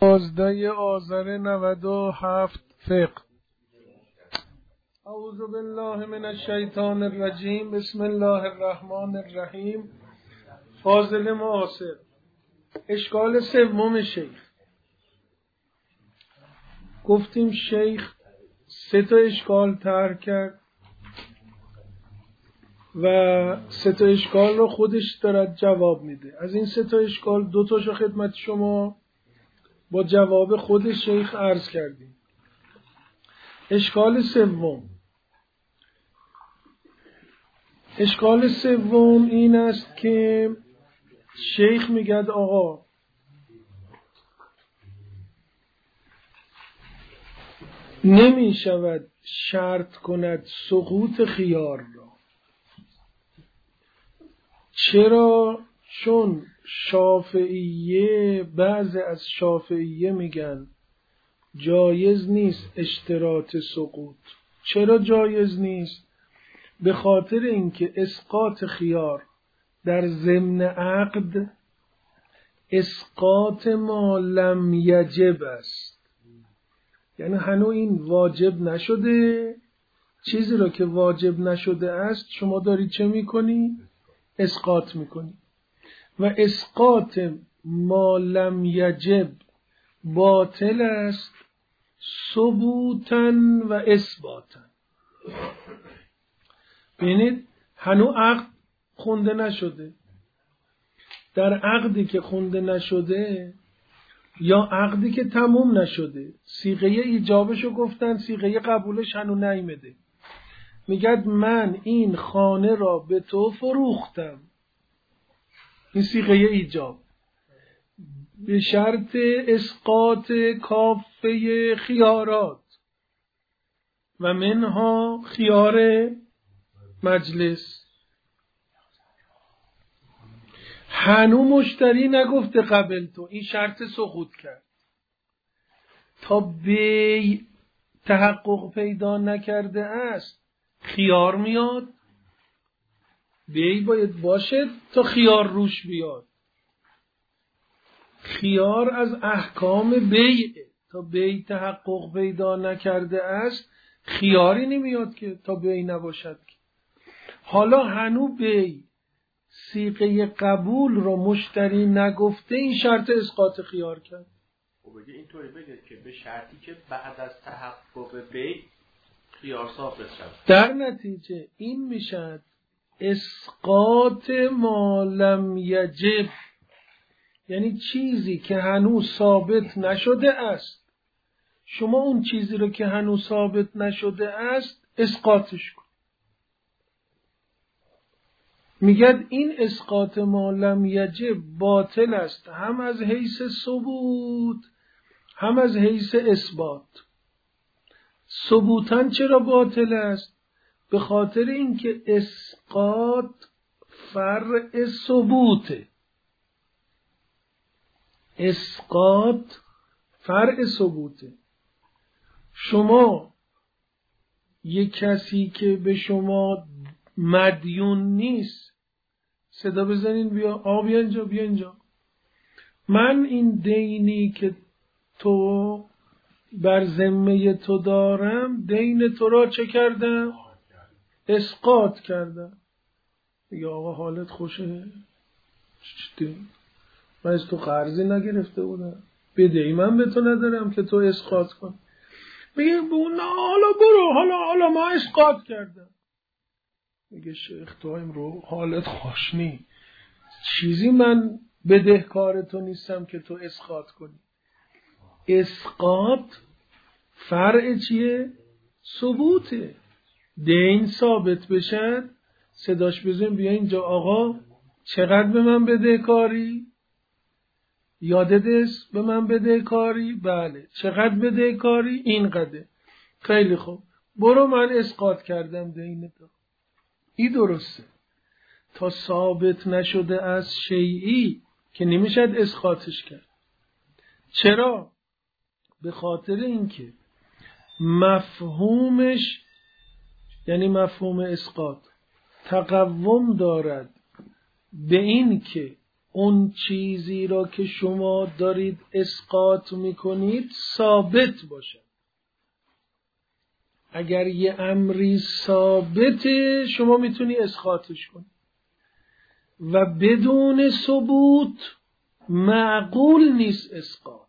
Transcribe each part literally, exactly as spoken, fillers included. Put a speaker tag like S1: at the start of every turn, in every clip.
S1: پانزده آذر نود و هفت فقه. اعوذ بالله من الشیطان الرجیم. بسم الله الرحمن الرحیم. فاضل معاصر. اشکال سوم شیخ. گفتیم شیخ سه تا اشکال طرح کرد و سه تا اشکال رو خودش دارد جواب میده. از این سه تا اشکال دو تاشو خدمت شما با جواب خود شیخ عرض کردیم. اشکال سوم اشکال سوم این است که شیخ میگه آقا نمی شود شرط کند سقوط خیار را. چرا؟ چون شافعیه، بعضی از شافعیه میگن جایز نیست اشتراط سقوط. چرا جایز نیست؟ به خاطر اینکه اسقاط خیار در ضمن عقد اسقاط ما لم یجب است. یعنی هنوز این واجب نشده، چیزی را که واجب نشده است شما داری چه میکنی؟ اسقاط میکنی. و اسقاط ما لم یجب باطل است ثبوتا و اثباتا. ببینید هنوز عقد خونده نشده. در عقدی که خونده نشده یا عقدی که تموم نشده، صیغه ایجابشو گفتن، صیغه قبولش هنوز نیامده. میگد من این خانه را به تو فروختم، این صیغه ایجاب، به شرط اسقاط کافه خیارات و منها خیار مجلس. هنو مشتری نگفته قبل تو، این شرط سقوط کرد. تا بی تحقق پیدا نکرده است خیار میاد، بی باید باشه تا خیار روش بیاد. خیار از احکام بیعه. تا بی تحقق پیدا نکرده است خیاری نمیاد که تا بی نباشد. حالا هنو بی صیغه قبول رو مشتری نگفته، این شرط اسقاط خیار کرد.
S2: خب بگه اینطوری بگه که به شرطی که بعد از تحقق بی خیار ثابت شد.
S1: در نتیجه این میشد اسقاط ما لم یجب، یعنی چیزی که هنوز ثابت نشده است، شما اون چیزی رو که هنوز ثابت نشده است اسقاطش کن. میگد این اسقاط ما لم یجب باطل است، هم از حیث ثبوت هم از حیث اثبات. ثبوتاً چرا باطل است؟ به خاطر اینکه اسقاط فرع ثبوته. اسقاط فرع ثبوته. شما یک کسی که به شما مدیون نیست صدا بزنین بیا، آقا بیا اینجا، بیا اینجا. من این دینی که تو بر ذمه تو دارم، دین تو را چه کردم؟ اسقاط کردم. یا آقا حالت خوشه؟ چی؟ من از تو قرضی نگرفته بودم، بدهی من به تو ندارم که تو اسقاط کن. میگه نه حالا برو، حالا حالا ما اسقاط کردم. میگه شیخ تو امرو حالت خوش نی، چیزی من بدهکار تو نیستم که تو اسقاط کنی. اسقاط فرع چیه؟ ثبوته. دین ثابت بشن صداش بزن بیا اینجا، آقا چقدر به من بدهکاری؟ یادت است به من بدهکاری؟ بله. چقدر بدهکاری؟ اینقدر. خیلی خوب، برو من اسقاط کردم دین تو. این درسته. تا ثابت نشده از شیئی که نمیشد اسقاطش کرد. چرا؟ به خاطر اینکه مفهومش، یعنی مفهوم اسقاط، تقوم دارد به این که اون چیزی را که شما دارید اسقاط میکنید ثابت باشد. اگر یه امری ثابته شما میتونی اسقاطش کنی و بدون ثبوت معقول نیست اسقاط.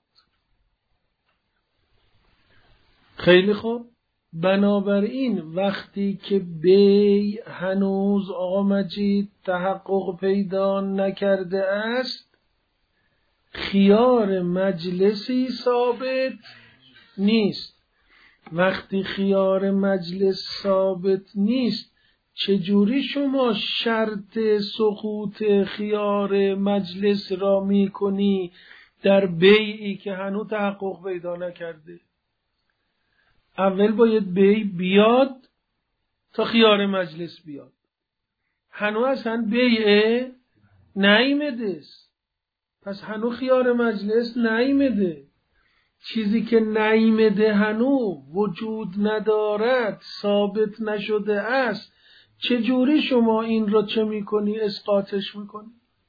S1: خیلی خوب، بنابراین وقتی که بی هنوز آقا مجید تحقق پیدا نکرده است، خیار مجلسی ثابت نیست. وقتی خیار مجلس ثابت نیست، چجوری شما شرط سقوط خیار مجلس را می کنی در بیعی که هنوز تحقق پیدا نکرده؟ اول باید بی بیاد تا خیار مجلس بیاد. هنوز اصلا بیعه نیامده است، پس هنوز خیار مجلس نیامده. چیزی که نیامده هنوز وجود ندارد، ثابت نشده است، چجوری شما این را چه میکنی؟ اسقاطش میکنی.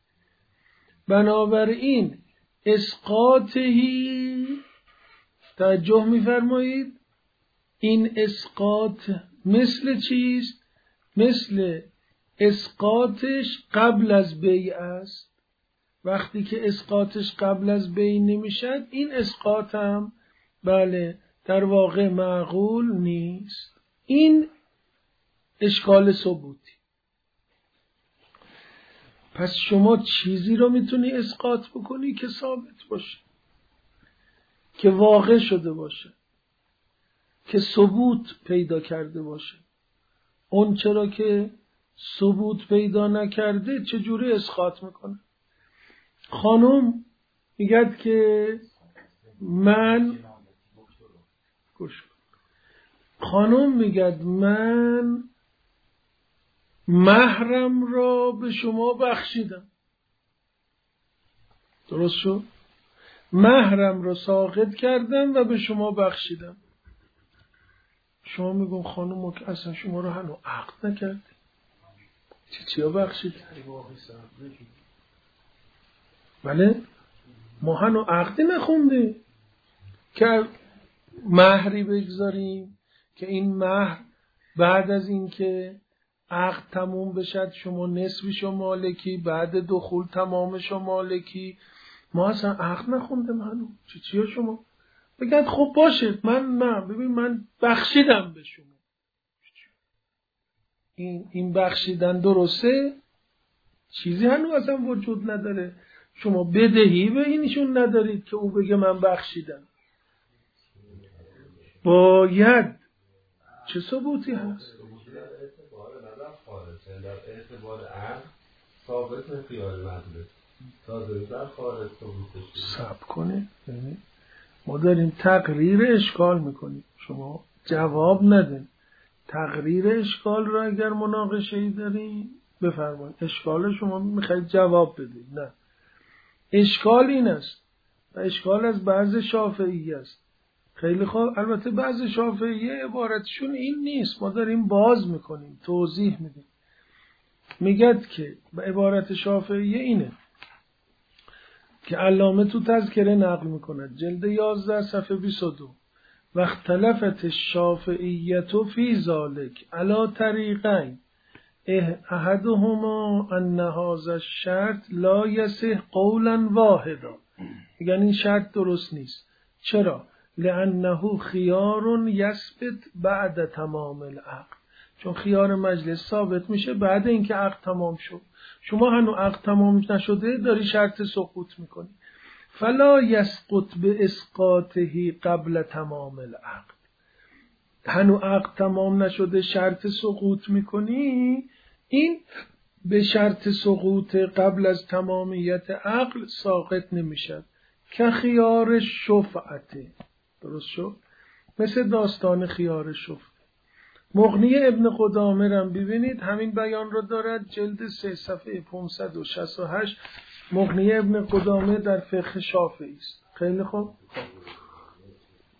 S1: بنابراین اسقاطهی، توجه میفرمایید، این اسقاط مثل چیست؟ مثل اسقاطش قبل از بیع است. وقتی که اسقاطش قبل از بیع نمیشد، این اسقاط هم بله در واقع معقول نیست. این اشکال ثبوتی. پس شما چیزی رو میتونی اسقاط بکنی که ثابت باشه، که واقع شده باشه، که ثبوت پیدا کرده باشه. اون چرا که ثبوت پیدا نکرده چجوری اسقاط میکنه؟ خانم میگد که من گوش خانم میگد من مهرم را به شما بخشیدم. درست شد؟ مهرم را ساقط کردم و به شما بخشیدم. شما میگم خانم که اصلا شما رو هنوز عقد نکرده، چی چیا بخشید؟ بله ما هنوز عقدی نخونده که مهری بگذاریم که این مهر بعد از این که عقد تموم بشد شما نصفشو مالکی، بعد دخول تمامشو مالکی. ما اصلا عقد نخوندیم هنوز، چی چیا شما بگید خب باشه من من ببین من بخشیدم به شما. این این بخشیدن درسته؟ چیزی هنوز اصلا وجود نداره. شما بدهی به اینشون ندارید که او بگه من بخشیدم. باید چه ثبوتی هست؟
S3: در اعتبار عقل ثابت خیال مجلس تازه در خارج ثبوتش
S1: صبر کنه. ما داریم تقریر اشکال میکنیم، شما جواب ندین. تقریر اشکال را اگر مناقشه‌ای داریم بفرمایید. اشکال شما میخواید جواب بدید. نه، اشکال این است و اشکال از بعض شافعی است. خیلی خوب، البته بعض شافعی عبارتشون این نیست، ما داریم باز میکنیم، توضیح میدیم. میگد که عبارت شافعی اینه که علامه تو تذکره نقل میکند، جلد یازده صفحه بیست و دو: و اختلفت الشافعیت فی ذالک علی طریقین احدهما ان هذا الشرط لا یصح قولا واحدا. یعنی این شرط درست نیست. چرا؟ لانه خیار یثبت بعد تمام العقد. چون خیار مجلس ثابت میشه بعد اینکه عقد تمام شد. شما هنوز عقد تمام نشده داری شرط سقوط میکنی. فلا یسقط به اسقاطه قبل تمام العقد. هنوز عقد تمام نشده شرط سقوط میکنی، این به شرط سقوط قبل از تمامیت عقل ساقط نمیشد که خیار شفعته. درست شد؟ مثل داستان خیار شفعه. مغنی ابن قدامه را ببینید، همین بیان رو دارد، جلد سه صفحه پانصد و شصت و هشت. مغنی ابن قدامه در فقه شافعی است. خیلی خوب.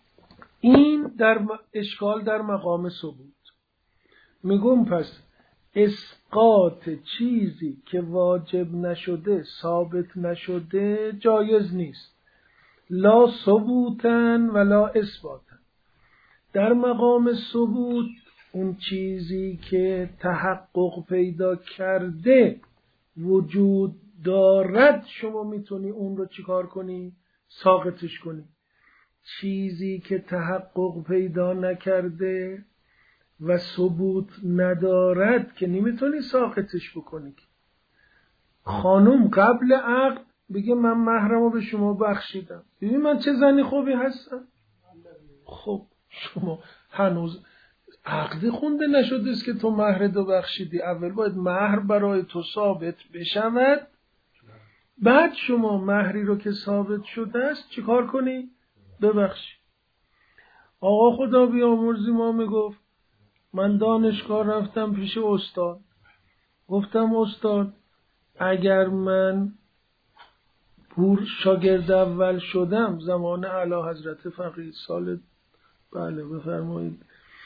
S1: این در اشکال در مقام ثبوت. میگم پس اسقاط چیزی که واجب نشده، ثابت نشده جایز نیست. لا ثبوتن ولا اثباتن. در مقام ثبوت اون چیزی که تحقق پیدا کرده وجود دارد، شما میتونی اون رو چیکار کنی؟ ساقطش کنی. چیزی که تحقق پیدا نکرده و ثبوت ندارد که نمیتونی ساقطش بکنی. خانم قبل عقد بگه من مهرمو به شما بخشیدم، ببین من چه زنی خوبی هستم. خب شما هنوز عقد خونده نشده است که تو مهرتو بخشیدی. اول باید مهر برای تو ثابت بشود، بعد شما مهری رو که ثابت شده است چیکار کنی؟ ببخشی. آقا خدا بیامرزی ما میگفت من دانشگاه رفتم پیش استاد، گفتم استاد اگر من پور شاگرد اول شدم، زمان اعلی حضرت فقیه سال بله بفرمایید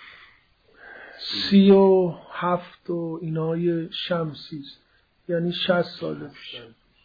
S1: سی و هفت و اینای شمسی است، یعنی شصت سال پیش.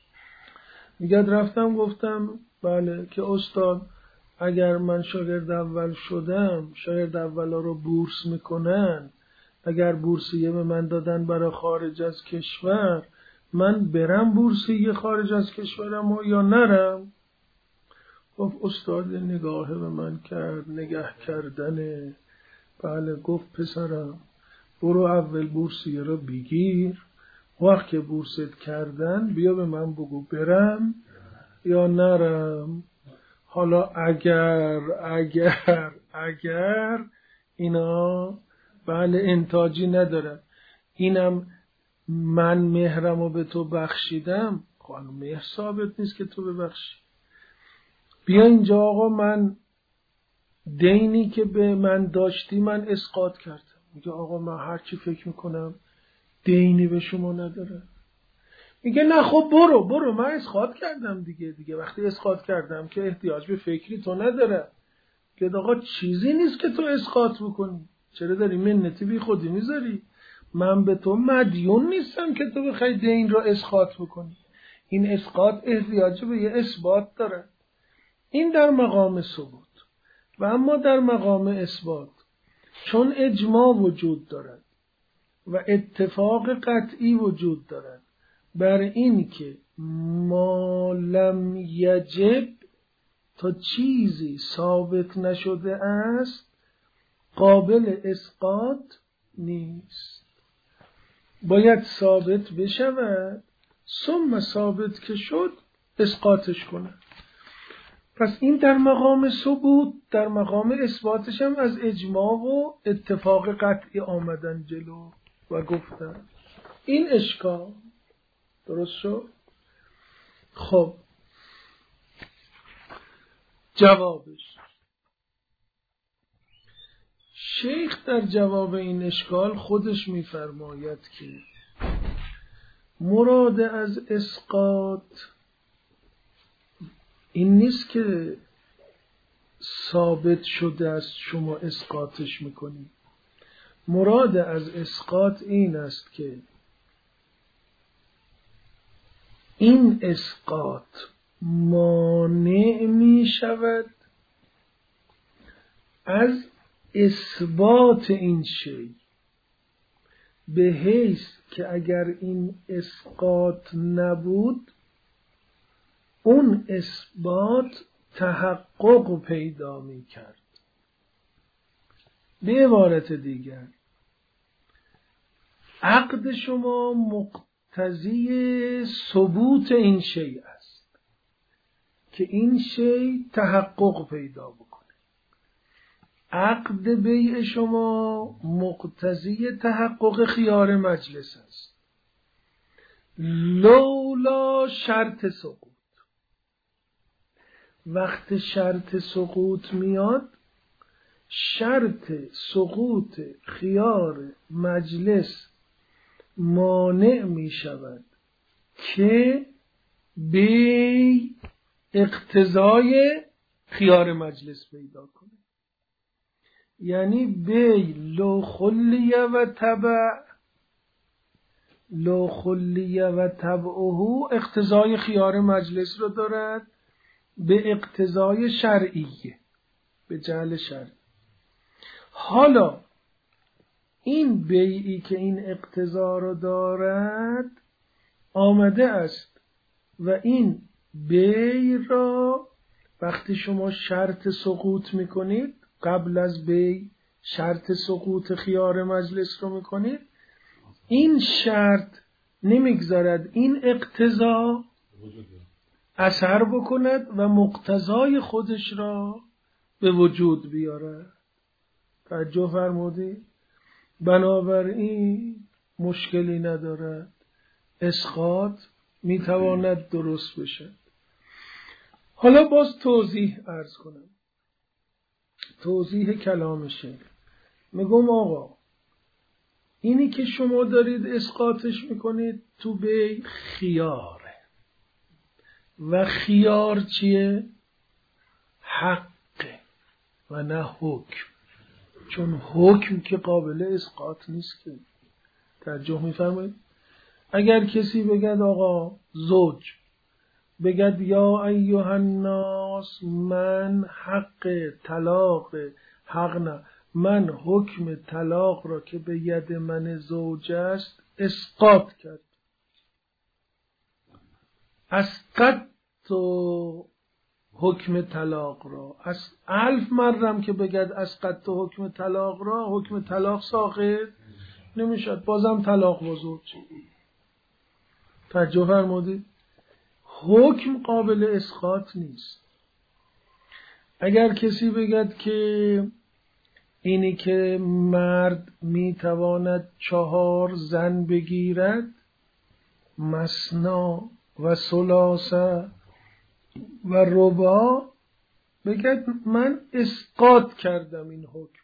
S1: میگه رفتم گفتم بله که استاد اگر من شاگرد اول شدم، شاگرد اولا رو بورس میکنن، اگر بورسیه به من دادن برای خارج از کشور، من برم بورسیه خارج از کشورم و یا نرم؟ گفت استاد نگاه به من کرد، نگه کردنه. بله گفت پسرم برو اول بورسیه رو بگیر، وقت که بورست کردن بیا به من بگو برم یا نرم. حالا اگر اگر اگر اینا بله انتاجی ندارن، اینم من مهرمو به تو بخشیدم، خانم مهر ثابت نیست که تو ببخشی. بیا اینجا آقا من دینی که به من داشتی من اسقاط کردم. میگه آقا من هر چی فکر میکنم دینی به شما نداره. میگه نه خب برو برو من اسقاط کردم دیگه دیگه وقتی اسقاط کردم که احتیاج به فکری تو نداره. که آقا چیزی نیست که تو اسقاط بکنی، چرا داری منتی بی خودی میذاری؟ من به تو مدیون نیستم که تو بخوای دین رو اسقاط بکنی. این اسقاط احتیاج به یه اثبات داره. این در مقام ثبوت. و اما در مقام اثبات چون اجماع وجود دارد و اتفاق قطعی وجود دارد بر این که ما لم یجب، تا چیزی ثابت نشده است قابل اسقاط نیست، باید ثابت بشود، ثم ثابت که شد اسقاطش کنه. پس این در مقام ثبوت، در مقام اثباتش هم از اجماع و اتفاق قطعی آمدن جلو و گفتن این اشکال درست شد. خب جوابش، شیخ در جواب این اشکال خودش میفرماید که مراد از اسقاط این نیست که ثابت شده است شما اسقاطش میکنید. مراد از اسقاط این است که این اسقاط مانع می شود از اثبات این شی، به حیث که اگر این اسقاط نبود اون اثبات تحقق پیدا می کرد. به عبارت دیگر عقد شما مقتضی ثبوت این شی است که این شی تحقق پیدا بکنه. عقد بیع شما مقتضی تحقق خیار مجلس است، لولا شرط سقوط. وقت شرط سقوط میاد، شرط سقوط خیار مجلس مانع می شود که بی اقتضای خیار مجلس پیدا کنه. یعنی بی لو خلیه و تبع لا خلیه و تبعه اقتضای خیار مجلس رو دارد به اقتضای شرعیه، به جهل شرعی. حالا این بیعی که این اقتضا رو دارد آمده است و این بیع را وقتی شما شرط سقوط میکنید، قبل از بیع شرط سقوط خیار مجلس رو میکنید، این شرط نمیگذارد این اقتضا اثر بکند و مقتضای خودش را به وجود بیارد. توجه فرمودید؟ بنابراین مشکلی ندارد، اسقاط میتواند درست بشه. حالا باز توضیح عرض کنم، توضیح کلام شیخ. میگم آقا اینی که شما دارید اسقاطش میکنید تو به خیاره و خیار چیه؟ حقه و نه حکم، چون حکم که قابل اسقاط نیست که. توجه میفرمایید؟ اگر کسی بگد آقا زوج بگد یا ایها الناس من حق طلاق حق نه من حکم طلاق را که به ید من زوج است اسقاط کرد، اسقط تو حکم طلاق را، از الف مرم که بگد اسقط تو حکم طلاق را، حکم طلاق ساقط نمیشد، بازم طلاق بزرگ. توجه فرمودید؟ حکم قابل اسقاط نیست. اگر کسی بگد که اینی که مرد میتواند چهار زن بگیرد، مثنا و ثلاثه و رباع، بگد من اسقاط کردم این حکم.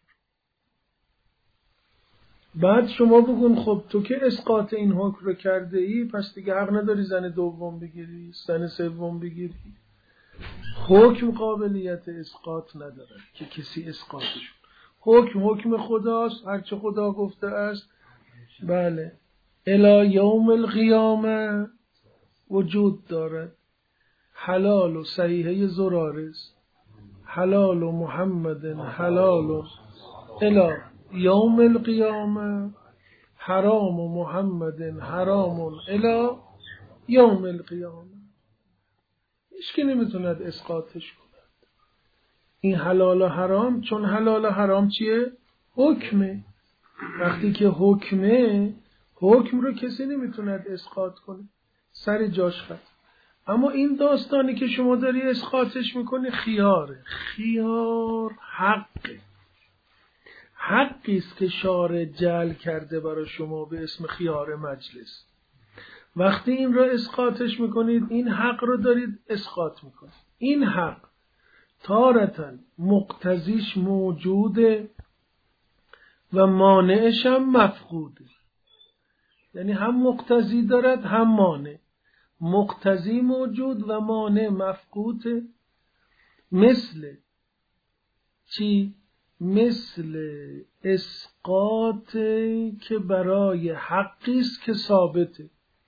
S1: بعد شما بگون خب تو که اسقاط این حکم رو کرده ای، پس دیگه حق نداری زن دوم بگیری، زن سوم بگیری. حکم قابلیت اسقاط نداره که کسی اسقاطش. حکم حکم خداست، هرچه خدا گفته است بله الی یوم القیامه وجود دارد. حلال و صحیحه زرارس، حلال و محمد حلال و الی یوم القیامه، حرام و محمد حرام الی یوم القیامه. هیچ که نمیتوند اسقاطش کند این حلال و حرام، چون حلال و حرام چیه؟ حکمه. وقتی که حکمه، حکم رو کسی نمیتوند اسقاط کنه، سر جاش خط. اما این داستانی که شما داری اسقاطش میکنی خیاره. خیار حقه، حقی است که شارع جعل کرده برای شما به اسم خیار مجلس. وقتی این را اسقاطش میکنید، این حق رو دارید اسقاط میکنید. این حق تارتاً مقتضیش موجوده و مانعش هم مفقوده، یعنی هم مقتضی دارد هم مانع. مقتضی موجود و مانع مفقوده. مثل چی؟ مثل اسقاط که برای حقی است که ثابته.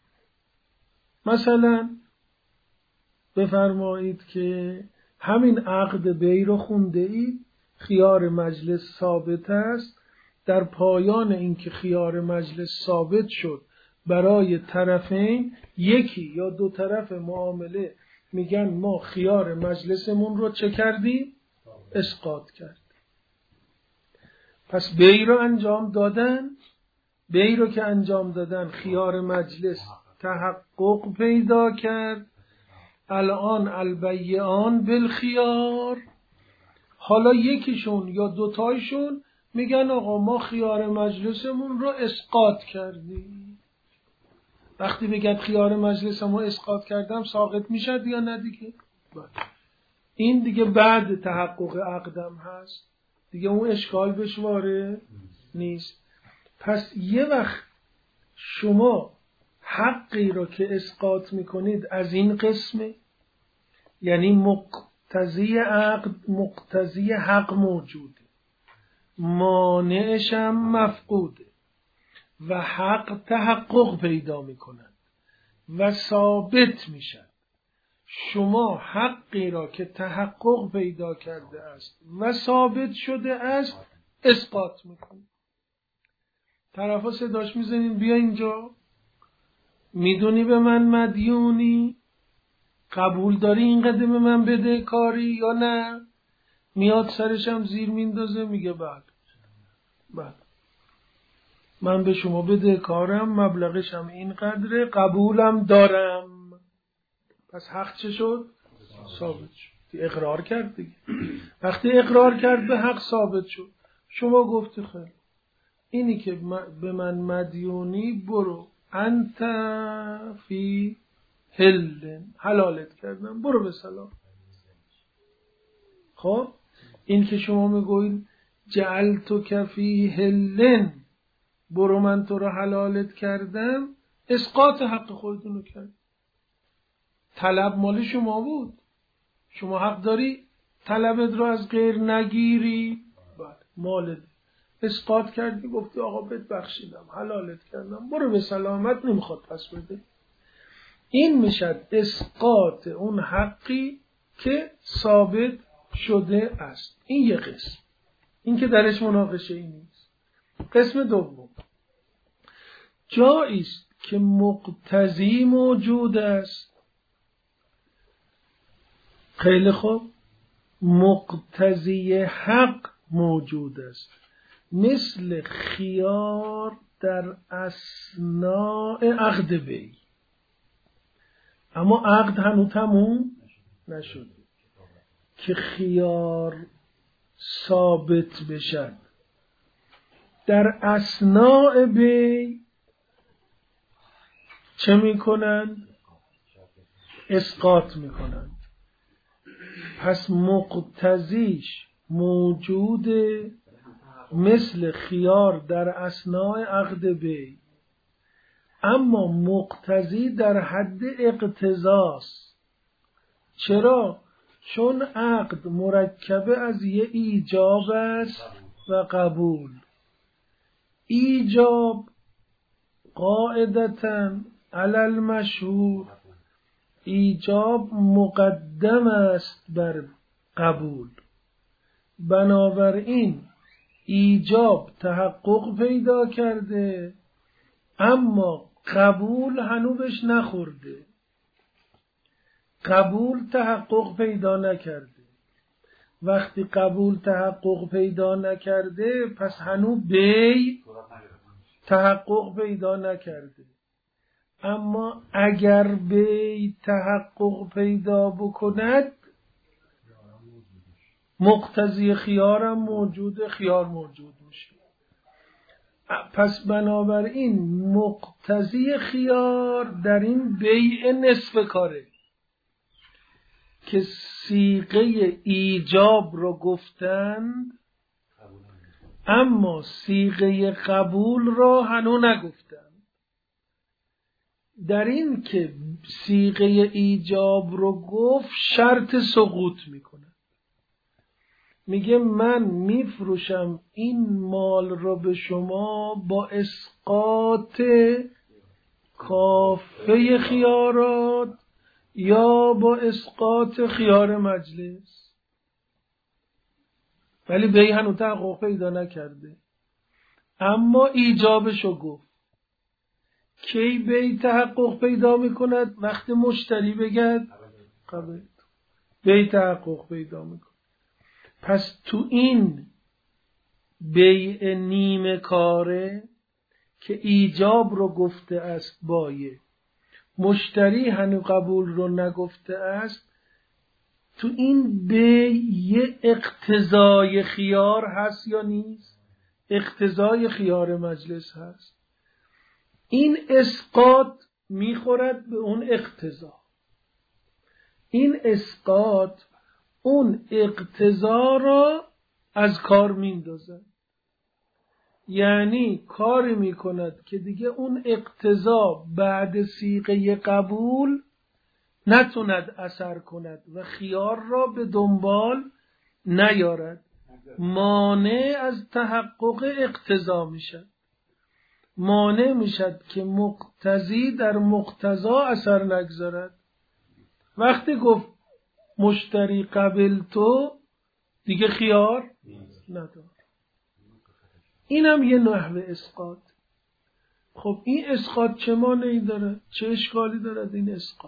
S1: مثلا بفرمایید که همین عقد بی رو خونده اید، خیار مجلس ثابت است. در پایان اینکه خیار مجلس ثابت شد برای طرفین، یکی یا دو طرف معامله میگن ما خیار مجلسمون رو چه کردیم؟ اسقاط کرد. پس بی رو انجام دادن، بی رو که انجام دادن خیار مجلس تحقق پیدا کرد. الان البیعان بالخیار. حالا یکیشون یا دوتایشون میگن آقا ما خیار مجلسمون رو اسقاط کردیم. وقتی بگید خیار مجلسمو اسقاط کردم ساقط میشد یا نه دیگه؟ این دیگه بعد تحقق عقدم هست دیگه، اون اشکال بهش وارد نیست. پس یه وقت شما حقی رو که اسقاط میکنید از این قسمه، یعنی مقتضی عقد مقتضی حق موجوده، مانعش هم مفقوده و حق تحقق پیدا میکنند و ثابت میشن. شما حقی را که تحقق پیدا کرده است و ثابت شده است اسقاط میکنید. طرفا صداش میزنین بیا اینجا، میدونی به من مدیونی، قبول داری اینقدر به من بده کاری یا نه؟ میاد سرشم زیر میندازه میگه بله بله من به شما بده کارم، مبلغشم اینقدره، قبولم دارم. پس حق چه شد؟ ثابت شد. اقرار کرد دیگه. وقتی اقرار کرد به حق ثابت شد. شما گفتی خیلی اینی که به من مدیونی، برو انت فی هلن، حلالت کردم، برو به سلام. خب این که شما میگوید جعلتو کفی هلن، برو من تو رو حلالت کردم، اسقاط حق خودتونو کرد. طلب مال شما بود، شما حق داری طلبت رو از غیر نگیری، بله مال اسقاط کردی، گفتی آقا بهت بخشیدم، حلالت کردم، برو به سلامت، نمیخواد پس بده. این میشد اسقاط اون حقی که ثابت شده است. این یه قسم، این که درش مناقشه ای نیست. قسم دوم، جایی است که مقتضی موجود است. خیلی خوب، مقتضی حق موجود است، مثل خیار در اثناء عقد بی، اما عقد هنوز تموم نشده که خیار ثابت بشد. در اثناء بی چه میکنن؟ اسقاط میکنن. پس مقتضیش موجوده مثل خیار در اثناء عقد بی، اما مقتضی در حد اقتضاست. چرا؟ چون عقد مرکبه از یه ایجاب است و قبول. ایجاب قاعدتاً علی المشهور، ایجاب مقدم است بر قبول. بنابراین ایجاب تحقق پیدا کرده اما قبول هنوزش نخورده، قبول تحقق پیدا نکرده. وقتی قبول تحقق پیدا نکرده پس هنوز بی تحقق پیدا نکرده. اما اگر بی تحقق پیدا بکند مقتضی خیارم موجود، خیار موجود میشه. پس بنابراین مقتضی خیار در این بیع نصف کاره که صیغه ایجاب رو گفتند اما صیغه قبول رو هنو نگفتند. در این که صیغه ایجاب رو گفت شرط سقوط میکنه، میگه من میفروشم این مال رو به شما با اسقاط کافه خیارات یا با اسقاط خیار مجلس، ولی بی هنو تحقق پیدا نکرده اما ایجابشو گفت. کی بی تحقق پیدا میکند؟ وقتی مشتری بگد قبل بی تحقق پیدا میکند. پس تو این بیع نیمه کاره که ایجاب رو گفته است بایه، مشتری هنو قبول رو نگفته است، تو این بیع اقتضای خیار هست یا نیست؟ اقتضای خیار مجلس هست. این اسقاط میخورد به اون اقتضا. این اسقاط اون اقتضا را از کار میندازد، یعنی کاری میکند که دیگه اون اقتضا بعد صیغه قبول نتوند اثر کند و خیار را به دنبال نیارد، مانع از تحقق اقتضا میشد. مانع میشد که مقتضی در مقتضا اثر نگذارد. وقتی گفت مشتری قبل تو دیگه خیار ندار. اینم یه نحو اسقاط. خب این اسقاط چه مانعی داره؟ چه اشکالی دارد این اسقاط؟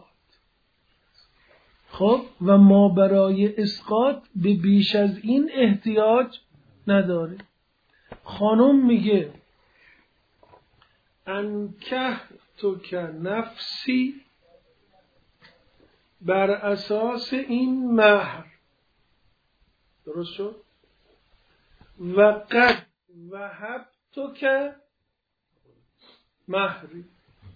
S1: خب و ما برای اسقاط به بیش از این احتیاج نداره. خانم میگه انکه تو که نفسی بر اساس این مهر، درست شد؟ و قد وهب تو که مهری.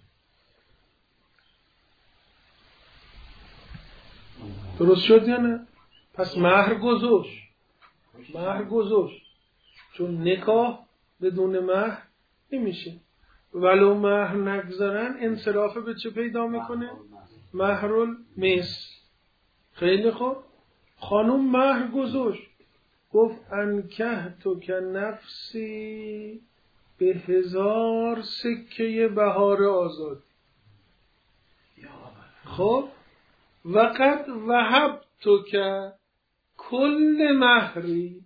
S1: درست شد یا نه؟ پس مهر گذاشت، مهر گذاشت، چون نکاح بدون مهر نمیشه. ولو مهر نگذارن انصراف به چه پیدا میکنه؟ مهرال مثل. خیلی خوب، خانوم مهر گذاشت، گفت انکه تو که نفسی به هزار سکه بهار آزاد. خب وقت وهب تو که کل مهری.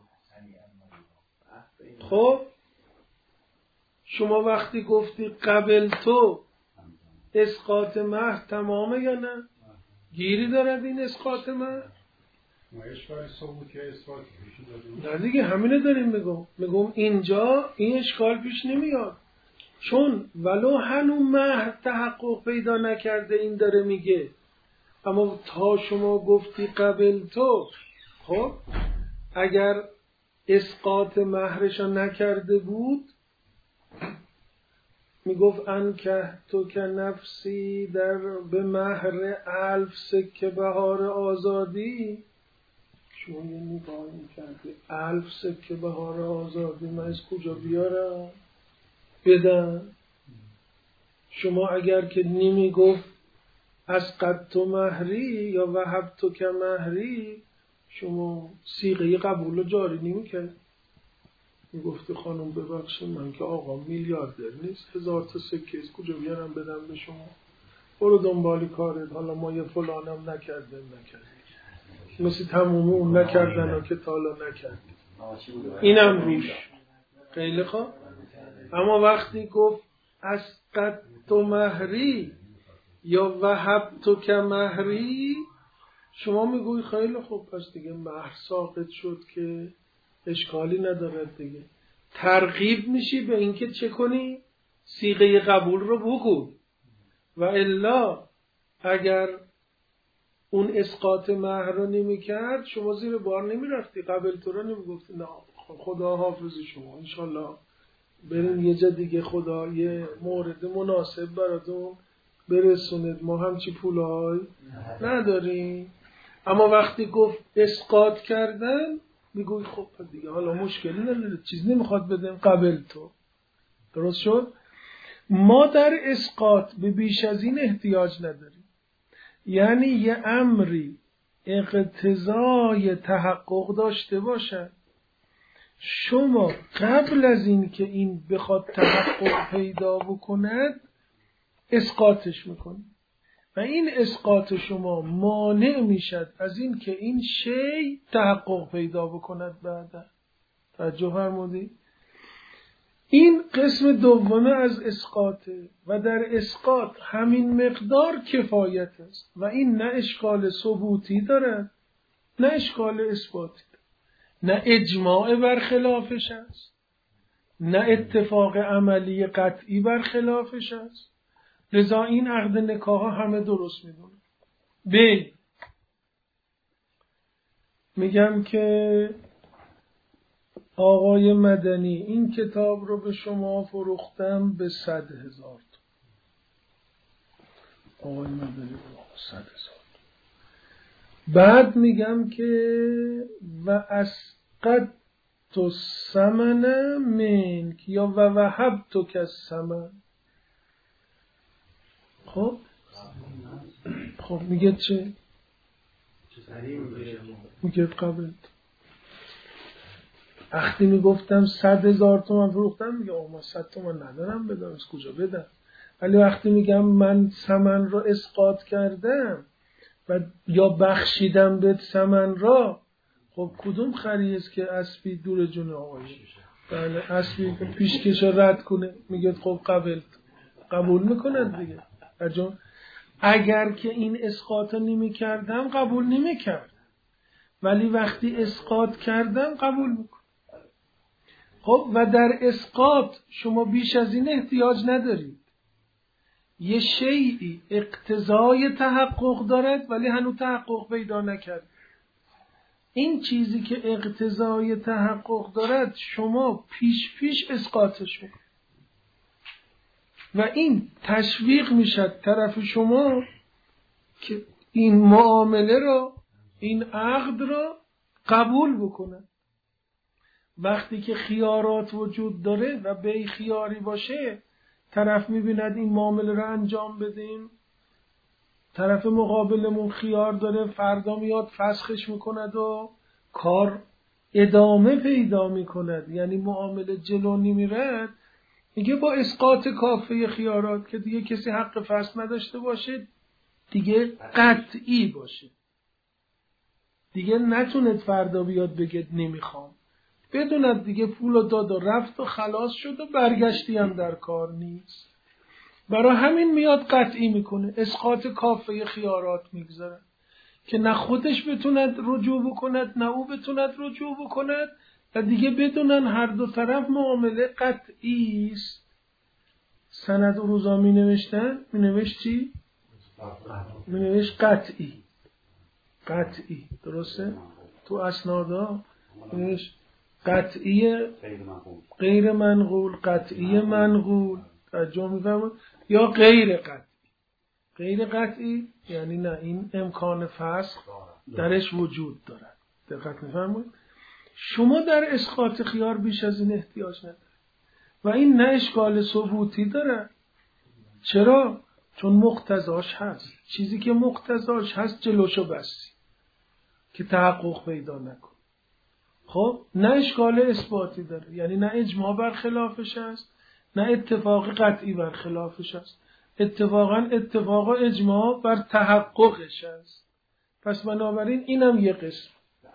S1: خب شما وقتی گفتی قبل تو اسقاط مهر تمامه یا نه؟ گیری دارد این اسقاط مهر؟ نه دیگه همینه داریم میگم. میگم اینجا این اشکال پیش نمیاد، چون ولو هنو مهر تحقق پیدا نکرده این داره میگه، اما تا شما گفتی قبل تو، خب اگر اسقاط مهرشو نکرده بود میگفت انکه تو که نفسی در به مهر الف سکه بهار آزادی. شما یه نگاه میکردی الف سکه بهار آزادی من از کجا بیارم بدم؟ شما اگر که نمیگفت از قد تو مهری یا وهب تو که مهری، شما صیغه قبول رو جاری نمیکرد. میگفتی خانم ببخشید من که آقا میلیاردر نیست، هزار تا سکه از کجا بیارم بدم به شما؟ برو دنبالی کارت، حالا ما یه فلانم نکردیم نکردیم مثل تمومی اون نکردن ها که تالا نکردیم، اینم روش. خیلی خوب، اما وقتی گفت از قد تو مهری یا وهب تو که مهری، شما میگوی خیلی خوب پس دیگه مهر ساقط شد که اشکالی ندارد دیگه. ترغیب میشی به اینکه چه کنی؟ صیغه قبول رو بگو. و الا اگر اون اسقاط مهر رو نمی کرد شما زیر بار نمی رفتی، قبل تو رو نمی گفتی نه خدا حافظ شما انشالله بریم یه جا دیگه خدا یه مورد مناسب براتون برسوند، ما همچی پولای نداریم. اما وقتی گفت اسقاط کردن میگوی خب دیگه حالا مشکلی نداره، چیز نمیخواد بدیم قبل تو. درست شد؟ ما در اسقاط به بیش از این احتیاج نداریم. یعنی یه امری اقتضای تحقق داشته باشد، شما قبل از این که این بخواد تحقق پیدا بکند اسقاطش میکنید و این اسقاط شما مانع میشد از این که این شی تحقق پیدا بکند بعدا. توجه فرمودید؟ این قسم دومه از اسقاطه و در اسقاط همین مقدار کفایت است و این نه اشکال ثبوتی دارد نه اشکال اثباتی دارد، نه اجماع برخلافش است نه اتفاق عملی قطعی برخلافش است. لذا این عقد نکاح همه درست میدونه. بی میگم که آقای مدنی این کتاب رو به شما فروختم به صد هزار تومان. آقای مدنی صد هزار. بعد میگم که و اسقط تو سمن منک یا و وهب تو که سمن. خب خب میگه چه؟ میگه قبل وقتی میگفتم صد هزار تومن فروختم میگه آقا من صد تومن ندارم بدم، از کجا بدم؟ ولی وقتی میگم من ثمن را اسقاط کردم و یا بخشیدم به ثمن را، خب کدوم خری است که اسبی دور جون آقای؟ بله اسبی پیشکش رد کنه میگه خب قبول قبول میکنه دیگه. اگر که این اسقاط نمی کردم قبول نمی کرد، ولی وقتی اسقاط کردم قبول میکنم. خب و در اسقاط شما بیش از این احتیاج ندارید. یه شیئی اقتضای تحقق دارد ولی هنوز تحقق پیدا نکرد. این چیزی که اقتضای تحقق دارد شما پیش پیش اسقاطش میکنید و این تشویق میشد طرف شما که این معامله را، این عقد را قبول بکنه. وقتی که خیارات وجود داره و بی خیاری باشه، طرف میبیند این معامله را انجام بدیم، طرف مقابلمون خیار داره، فردا میاد فسخش میکند و کار ادامه پیدا میکند، یعنی معامله جلو نمیرد، میگه با اسقاط کافه خیارات که دیگه کسی حق فسخ نداشته باشه، دیگه قطعی باشه، دیگه نتوند فردا بیاد بگه نمیخوام، بدوند دیگه پول داد و رفت و خلاص شد و برگشتی هم در کار نیست. برای همین میاد قطعی میکنه، اسقاط کافه خیارات میگذاره که نه خودش بتوند رجوع بکند نه او بتوند رجوع بکند و دیگه بدونن هر دو طرف معامله قطعی است. سند و روزا می نوشتن، می نوشت چی؟ می نوشت قطعی. قطعی درسته؟ تو اسنادا می نوشت قطعی غیر منقول، قطعی منقول، ترجمه می‌فرمایید، یا غیر قطعی. غیر قطعی یعنی نه این امکان فسخ درش وجود دارد. دقت می‌فرمایید؟ شما در اسقاط خیار بیش از این احتیاج نداره و این نه اشکال ثبوتی داره. چرا؟ چون مقتضاش هست. چیزی که مقتضاش هست جلوشو بستی که تحقق پیدا نکن. خب نه اشکال اثباتی داره، یعنی نه اجماع بر خلافش هست نه اتفاق قطعی بر خلافش هست، اتفاقا اتفاق اجماع بر تحققش هست. پس بنابراین اینم یه قسم.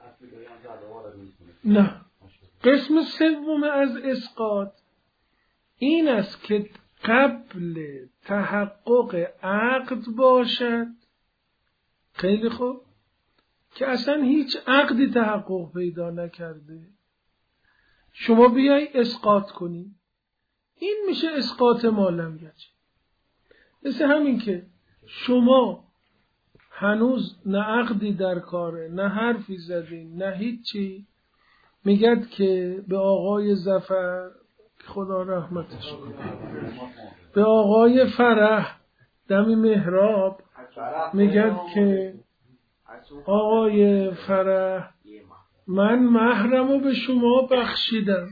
S1: نه، قسم سوم از اسقاط این است که قبل تحقق عقد باشد. خیلی خوب، که اصلا هیچ عقدی تحقق پیدا نکرده، شما بیای اسقاط کنی، این میشه اسقاط ما لم یجب. مثل همین که شما هنوز نه عقدی در کاره، نه حرفی زدین، نه هیچی، میگد که به آقای ظفر، خدا رحمتش کنه، به آقای فرح دم محراب میگد که آقای فرح من محرمو به شما بخشیدم.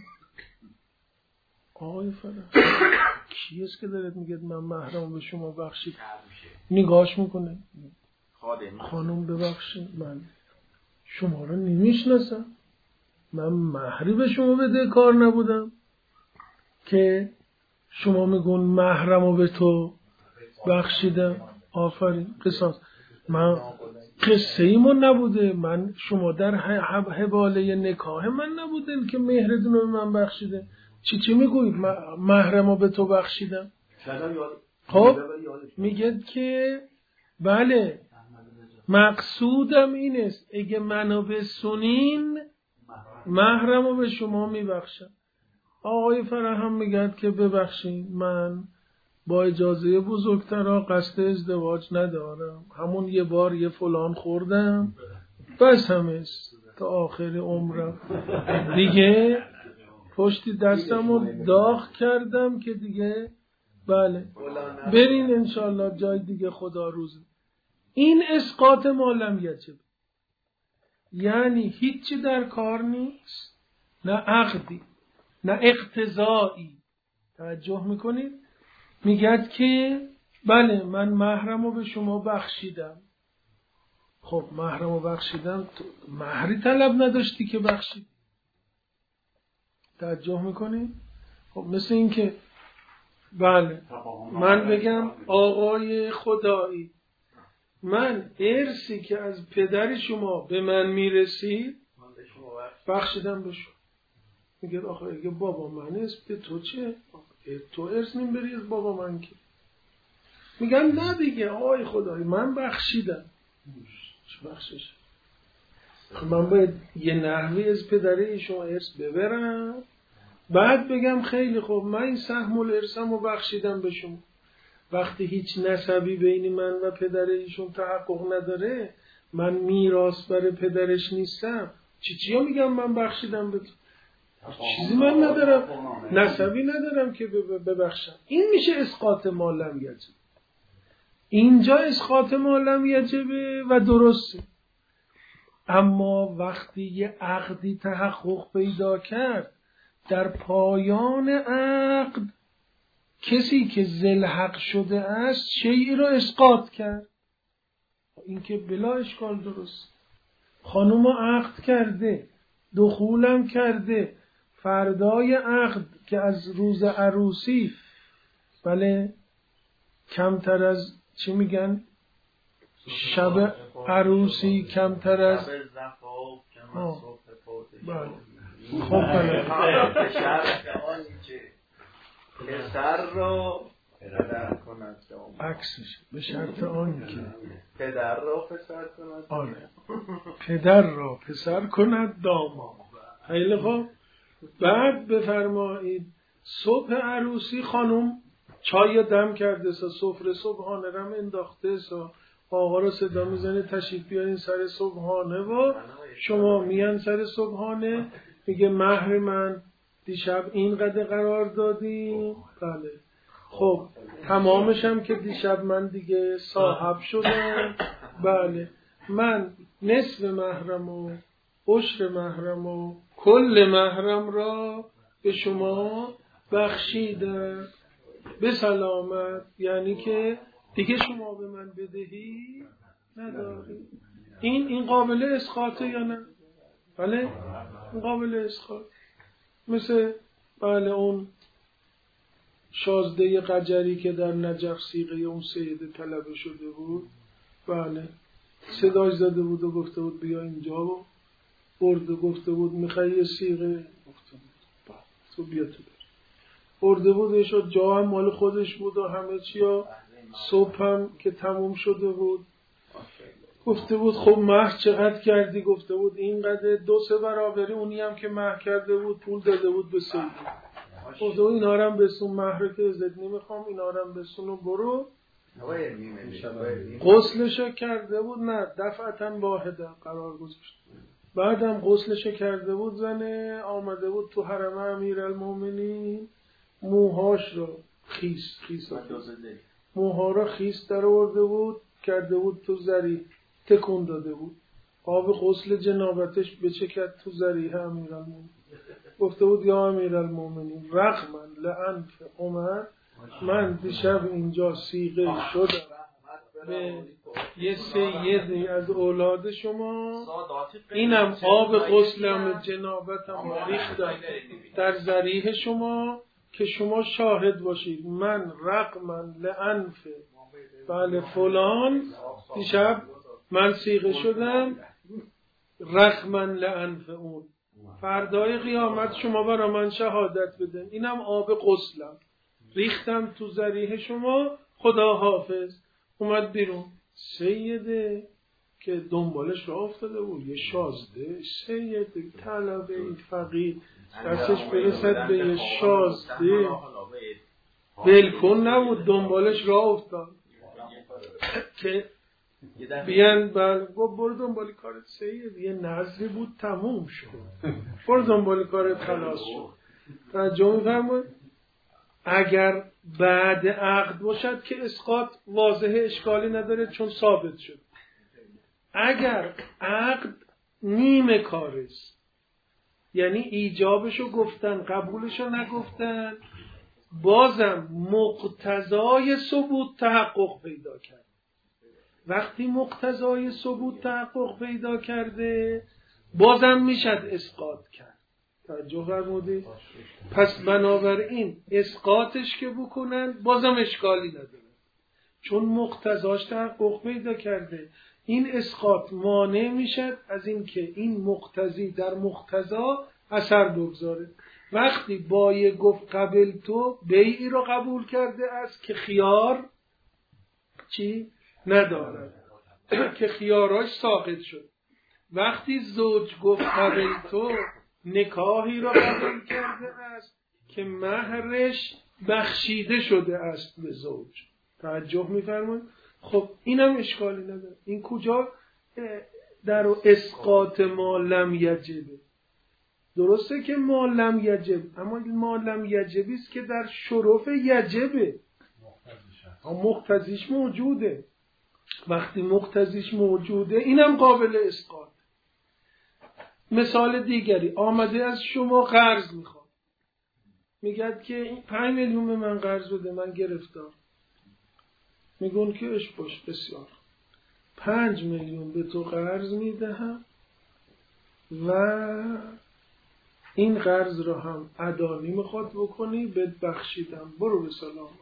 S1: آقای فرح کیست که دارد میگه من محرمو به شما بخشیدم؟ نگاش میکنه، خانم ببخشید من شما رو نمیشناسم، من مهری به شما بده کار نبودم که شما میگون محرمو به تو بخشیدم. آفرین، قصاص من قصه ایمون نبوده، من شما در حواله نکاح من نبودین که مهردون رو به من بخشیده. چی چی میگوید محرمو به تو بخشیدم؟ خب میگه که بله مقصودم این است اگه منو بسونین محرمو به شما میبخشم. آقای فرح هم میگه که ببخشین من با اجازه بزرگترا قصد ازدواج ندارم، همون یه بار یه فلان خوردم بس همه تا آخر عمرم دیگه پشتی دستمو داغ کردم که دیگه بله برین انشالله جای دیگه خدا روز. این اسقاط ما لم یجب، یعنی هیچی در کار نیست، نه عقدی نه اقتضایی. توجه میکنید؟ میگد که بله من محرمو به شما بخشیدم. خب محرمو بخشیدم، تو مهری طلب نداشتی که بخشید. توجه میکنی؟ خب مثل این که بله من بگم آقای خدایی من ارثی که از پدر شما به من میرسید بخشیدم به شما. میگه آخه اگه بابا من است به تو چه؟ تو ارث نمیبری از بابا من که. میگم نه دیگه آقای خدایی من بخشیدم. چه بخشش؟ من باید یه نحوی از پدر شما ارث ببرم بعد بگم خیلی خوب من این سهم الارثم رو بخشیدم به شما. وقتی هیچ نسبی بین من و پدر ایشون تحقق نداره من میراث برای پدرش نیستم چی چیا میگم من بخشیدم به تو؟ چیزی من ندارم نسبی ندارم که ببخشم. این میشه اسقاط ما لم یجب. اینجا اسقاط ما لم یجبه و درسته. اما وقتی یه عقدی تحقق پیدا کرد در پایان عقد کسی که ذل حق شده است شیئی رو اسقاط کرد. این که بلا اشکال درست. خانوم عقد کرده دخولم کرده فردای عقد که از روز عروسی بله کمتر از چی میگن شب عروسی کمتر از بله خب بله
S2: پسر رو پدر کند داماد
S1: عکسش به شرط آن که
S2: پدر را پسر کند
S1: آره پدر را پسر کند داماد. خیلی خوب. بعد بفرمایید صبح عروسی خانم چای دم کرده سا سفره صبحانه رم انداخته سا آقا را صدا میزنه تشریف بیارین سر صبحانه و شما میان سر صبحانه میگه مهر من دیشب اینقدر قرار دادیم بله خب تمامش هم که دیشب من دیگه صاحب شدم بله من نصف مهرم و عشر مهرم و کل مهرم را به شما بخشیدم به سلامت. یعنی که دیگه شما به من بدهی نداری. این این قابل اسقاطه یا نه؟ بله این قابل اسقاط. مثل بله اون شازده قجری که در نجف سیغه اون سید طلبه شده بود بله صداش زده بود و گفته بود بیا اینجا و برده گفته بود میخوای یه سیغه گفته بود بله تو بیا تو بری برده بودش و جا هم مال خودش بود و همه چی ها صبح هم که تموم شده بود گفته بود خب مهر چقدر کردی؟ گفته بود اینقدر. دو سه برابری اونی هم که مهر کرده بود پول داده بود به سید. گفته بود اینا رو هم بسون مهر که ازت نمیخوام اینا رو هم بسون و برو. غسلشو کرده بود نه دفعتا واحده قرار گذاشت. بعدم غسلشو کرده بود زنه آمده بود تو حرم امیرالمومنین موهاش رو خیس خیس موها رو خیس در آورده بود کرده بود تو زری تکون داده بود آب غسل جنابتش بچکد تو زریح امیرالمومنین. گفته بود یا امیرالمومنین رغما لعنف عمر من دیشب اینجا صیغه شدم به یه سیدی از اولاد شما اینم آب غسلم جنابتم ریختم در زریح شما که شما شاهد باشید من رغما لعنف بله فلان دیشب من صیغه شدم رغما لعنف اون فردای قیامت شما برای من شهادت بدن اینم آب غسلم ریختم تو زریح شما خدا حافظ. اومد بیرون سیده که دنبالش راه افتاده بود یه شازده سید طلبه فقیر دستش برسد به یه شازده بلکن نبود دنبالش راه افتاد که بیان بر گفت برو دنبالی کارت سید یه نظری بود تموم شد برو دنبالی کارت خلاص شد. توجه می‌فرمایید اگر بعد عقد باشد که اسقاط واضح اشکالی نداره چون ثابت شد. اگر عقد نیمه کارست یعنی ایجابشو گفتن قبولشو نگفتن بازم مقتضای ثبوت تحقق پیدا کرد. وقتی مقتضای ثبوت تحقق پیدا کرده بازم میشد اسقاط کرد. توجه فرمودید؟ پس بنابراین اسقاطش که بکنن بازم اشکالی نداره، چون مقتضاش تحقق پیدا کرده. این اسقاط مانع میشد از این که این مقتضی در مقتضا اثر بگذاره. وقتی بایع گفت قبل تو، بیعی رو قبول کرده است که خیار چی؟ ندارد که خیاراش ساقط شد. وقتی زوج گفت قبل تو، نکاحی را قبول کرده است که مهرش بخشیده شده است به زوج. توجه می‌فرمایید؟ خب اینم اشکالی نداره. این کجا در اسقاط ما لم یجبه؟ درسته که ما لم یجب، اما ما لم یجبی است که در شرف یجبه، مقتضیش موجوده. وقتی مقتضیش موجوده اینم قابل اسقاط. مثال دیگری، آمده از شما قرض میخواد، میگد که این پنج میلیون به من قرض بده، من گرفتار. میگون که اش باش، بسیار، پنج میلیون به تو قرض میدهم و این قرض رو هم ادا نمیخواد بکنی، بهت بخشیدم، برو به سلامت.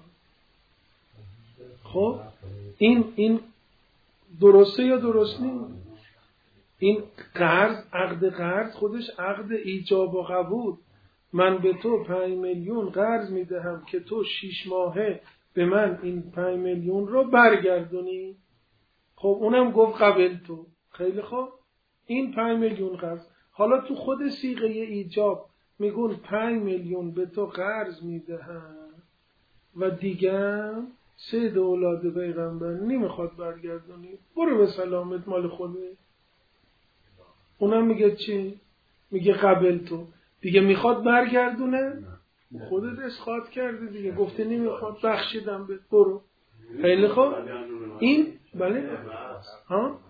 S1: خب این این درسته یا درست نیست؟ این قرض، عقد قرض خودش عقد ایجاب و قبول. من به تو پنج میلیون قرض میدهم که تو شیش ماهه به من این پنج میلیون رو برگردونی. خب اونم گفت قبل تو. خیلی خوب، این پنج میلیون قرض. حالا تو خود صیغه ایجاب میگون پنج میلیون به تو قرض میدهم و دیگه سید اولاد پیغمبر نمیخواد برگردونی، برو به سلامت، مال خوده. اونم میگه چی؟ میگه قبل تو. دیگه میخواد برگردونه؟ خودت اسقاط کردی دیگه، گفته نمیخواد، بخشیدم بهت، برو. خیلی خوب. این بله ها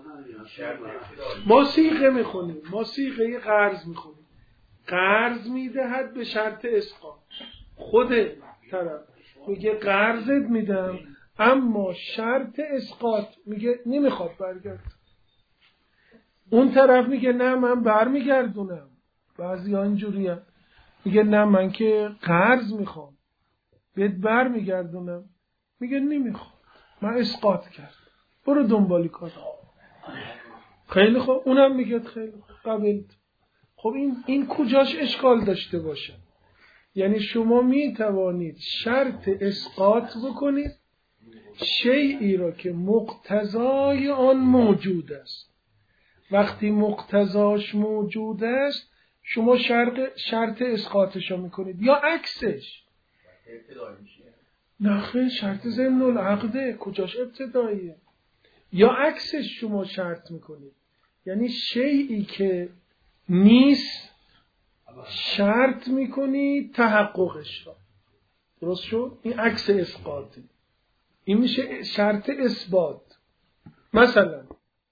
S1: ما صیغه میخونیم، ما صیغه قرض میخونیم. قرض میدهد به شرط اسقاط. خود طرف میگه قرضت میدم اما شرط اسقاط، میگه نمیخواد برگرد. اون طرف میگه نه من برمیگردونم. بعضی ها اینجوری هم میگه نه من که قرض میخوام بهت برمیگردونم، میگه نمیخواد، من اسقاط کرد، برو دنبالی کار. خیلی خوب، اونم میگه خیلی خوب قبل. خب این این کجاش اشکال داشته باشه؟ یعنی شما می توانید شرط اسقاط بکنید شیئی را که مقتضای آن موجود است. وقتی مقتضاش موجود است شما شرط شرط اسقاطش رو میکنید، یا عکسش. نه خیلی شرط ضمن العقده، کجاش ابتداییه؟ یا عکسش شما شرط میکنید، یعنی شیئی که نیست شرط میکنی تحققش را. درست شد؟ این عکس اثباته. این میشه شرط اثبات. مثلا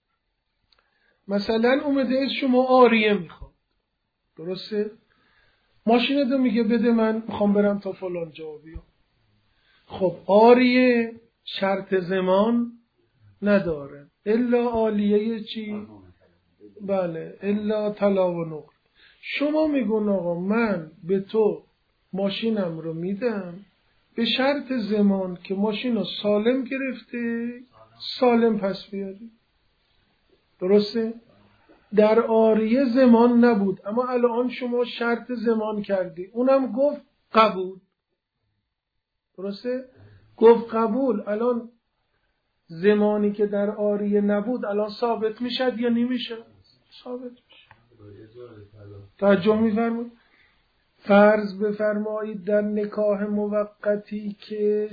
S1: مثلا اومده از شما آریه میخواد، درسته؟ ماشین دو میگه بده من میخوام برم تا فلان جا بیام. خب آریه شرط زمان نداره الا آلیه چی؟ بله الا طلا و نقل. شما میگون آقا من به تو ماشینم رو میدم به شرط زمان که ماشین رو سالم گرفته سالم پس بیاری. درسته؟ در آریه زمان نبود اما الان شما شرط زمان کردی، اونم گفت قبول. درسته؟ گفت قبول. الان زمانی که در آریه نبود الان ثابت میشد یا نمیشه؟ ثابت میشه. توجه میفرمایید؟ فرض بفرمایید در نکاح موقتی که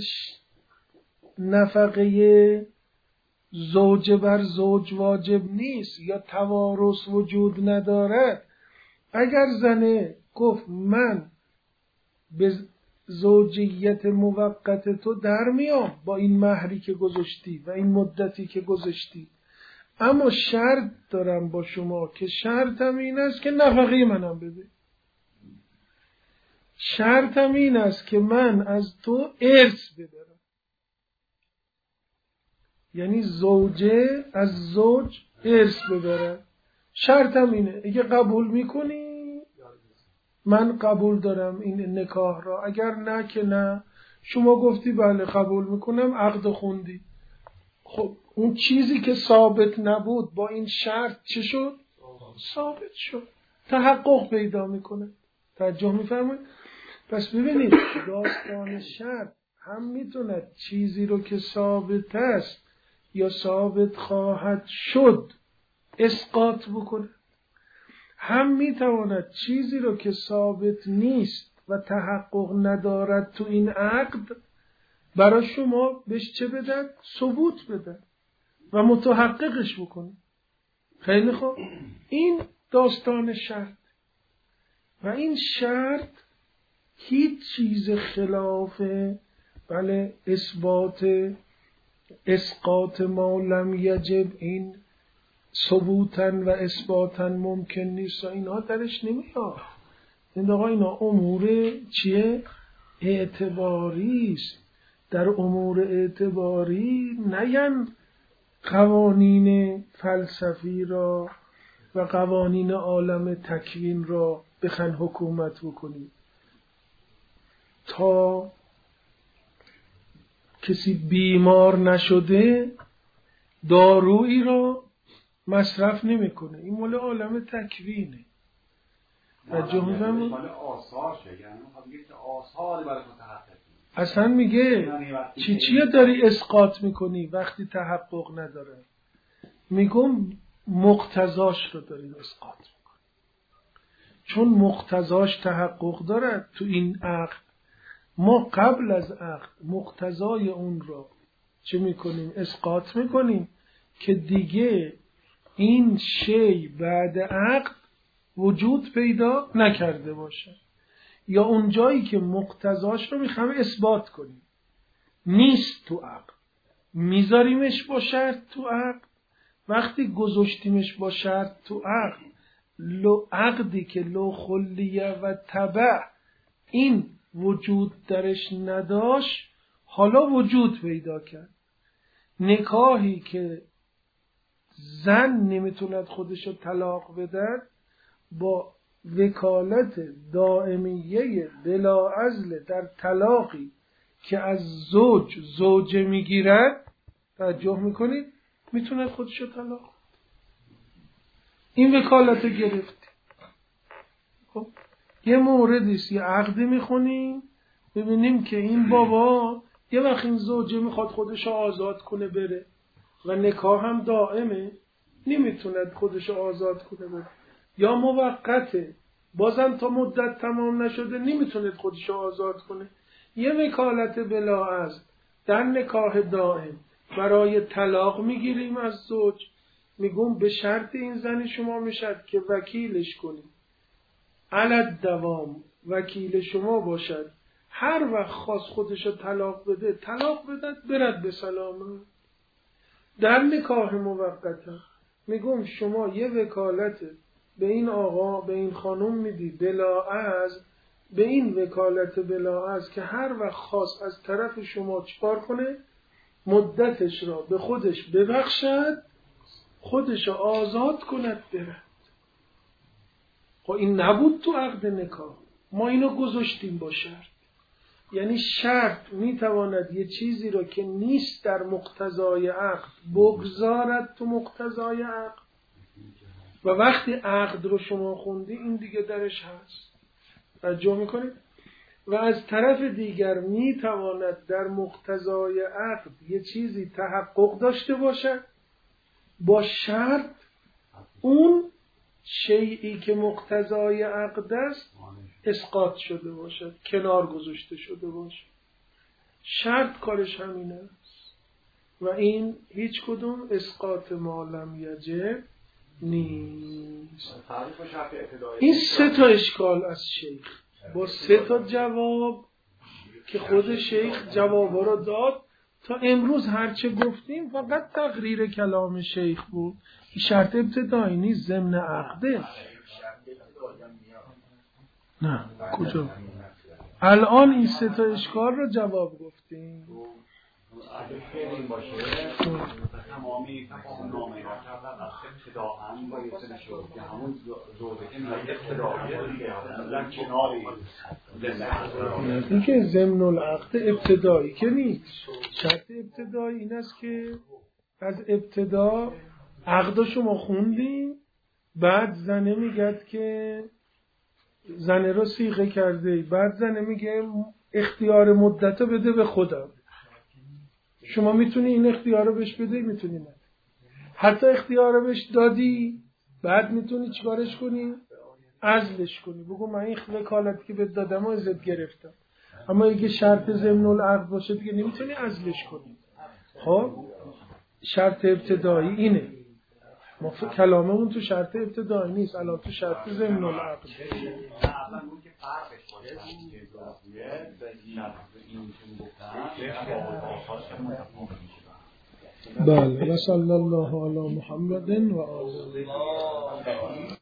S1: نفقه زوج بر زوج واجب نیست یا توارث وجود ندارد، اگر زنه گفت من به زوجیت موقت تو در میام با این مهری که گذاشتی و این مدتی که گذاشتی، اما شرط دارم با شما که شرطم این است که نفقه منم بده، شرطم این است که من از تو ارث ببرم. یعنی زوجه از زوج ارث ببره، شرطم اینه. اگه قبول میکنی من قبول دارم این نکاح را، اگر نه که نه. شما گفتی بله قبول میکنم، عقد خوندی. خب اون چیزی که ثابت نبود با این شرط چه شد؟ ثابت شد، تحقق پیدا میکنه. توجه میفرمایید؟ پس ببینید داستان شرط هم میتونه چیزی رو که ثابت است یا ثابت خواهد شد اسقاط بکنه، هم میتواند چیزی رو که ثابت نیست و تحقق ندارد تو این عقد برای شما بهش چه بدن؟ ثبوت بدن و متحققش بکنه. خیلی خوب، این داستان شرط. و این شرط هیچ چیز خلاف بله اثبات اسقاط ما لم یجب این ثبوتاً و اثباتاً ممکن نیست و اینها درش نمیاد. این آقا اینا امور چیه؟ اعتباری است. در امور اعتباری نیم قوانین فلسفی را و قوانین عالم تکوین را بخن حکومت بکنید. تا کسی بیمار نشده دارویی را مصرف نمیکنه. این مال عالم تکوینه. توجه می‌فرمایید؟ مال آثار شه، یعنی میگه که آثار برای متحقق. اصلا میگه چی چیه داری اسقاط میکنی وقتی تحقق نداره؟ میگم مقتضاش رو داری اسقاط میکنی، چون مقتضاش تحقق داره. تو این عقد ما قبل از عقد مقتضای اون رو چه میکنیم؟ اسقاط میکنیم که دیگه این شی بعد عقد وجود پیدا نکرده باشه، یا اون جایی که مقتضاش رو میخوام اثبات کنیم نیست تو عقد، میذاریمش با شرط تو عقد. وقتی گذاشتیمش با شرط تو عقد، لو عقدی که لو خلیه و تبع این وجود درش نداشت حالا وجود پیدا کرد. نکاحی که زن نمیتوند خودشو طلاق بده با وکالت دائمیه بلا عزل در طلاقی که از زوج زوجه میگیرد، توجه میکنید، میتونه خودشو طلاق. این وکالت گرفتی. خب یه موردیست، یه عقدی میخونیم ببینیم که این بابا یه وقت این زوجه میخواد خودشو آزاد کنه بره و نکاح هم دائمه، نمیتونه خودشو آزاد کنه بره، یا موقته بازم تا مدت تمام نشده نمیتونه خودشو آزاد کنه. یه وکالت بلاعزل در نکاح دائم برای طلاق میگیریم از زوج، میگم به شرط این زن شما میشد که وکیلش کنیم، علت دوام وکیل شما باشد، هر وقت خواست خودشو طلاق بده طلاق بدد برد به سلامه. در نکاح موقته میگم شما یه وکالت به این آقا به این خانم میدی بلاعزل، به این وکالت بلاعزل که هر وقت خواست از طرف شما چکار کنه؟ مدتش را به خودش ببخشد، خودش آزاد کند برد. خب این نبود تو عقد نکاح، ما اینو گذاشتیم با شرط. یعنی شرط میتواند یه چیزی را که نیست در مقتضای عقد بگذارد تو مقتضای عقد، و وقتی عقد رو شما خوندی این دیگه درش هست. توجه میکنید؟ و از طرف دیگر میتواند در مقتضای عقد یه چیزی تحقق داشته باشد با شرط اون شیئی که مقتضای عقد است اسقاط شده باشد، کنار گذاشته شده باشد. شرط کارش همین است و این هیچ کدوم اسقاط ما لم یجب نیست. این سه تا اشکال از شیخ با سه تا جواب که خود شیخ جوابا رو داد. تا امروز هرچه گفتیم فقط تقریر کلام شیخ بود. این شرط ابتدایی نیست، ضمن عقده. نه کجا؟ الان این سه تا اشکال رو جواب گفتیم.
S4: اگه فعلی باشه تمامی تمام نامه ها قبل از ابتداعاً باید نشه که همون زوده که میگه ابتدایی دیگه در کناری
S1: این که ضمن العقد ابتدایی که نیست. شرط ابتدایی این است که از ابتدا عقد شما خوندیم، بعد زنه میگه که زنه را صیغه کرده، بعد زنه میگه اختیار مدت رو بده به خودم. شما میتونی این اختیار رو بهش بدی، میتونی نه. حتی اختیار رو بهش دادی، بعد میتونی چیکارش کنی؟ عزلش کنی، بگو من این وکالتی که بهت دادم و ازت گرفتم. اما اگه شرط ضمن العقد باشه دیگه نمیتونی عزلش کنی. خب شرط ابتدایی اینه. ما کلاممون تو شرط ابتدایی نیست، الان تو شرط ضمن العقد.
S4: اصلا اون که فرقش باشه که دوستیه این که گفتن
S1: بله. و صلی الله علی محمد و آله